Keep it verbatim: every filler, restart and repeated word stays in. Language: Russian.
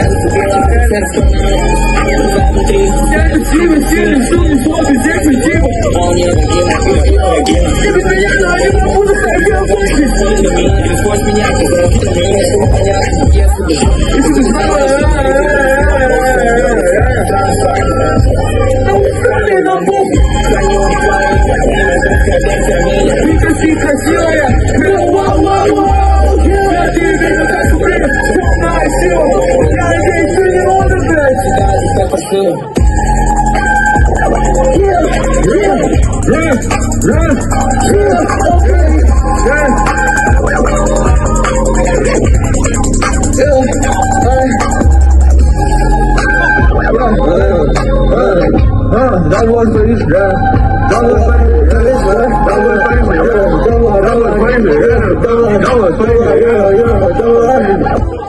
сильно, сильно, что не сложно, здесь мотива. Ты без меня, но я не буду хотел больше. Если ты знала, на бог. Ты красивая, вау, вау, вау. Я тебе вижу, как время, полная сила. Я надеюсь, ты не можешь брать. Run, run, run, okay, run. That was for you, yeah. That was for you, yeah. That was for you, yeah. That was for you, yeah. That was for you, yeah.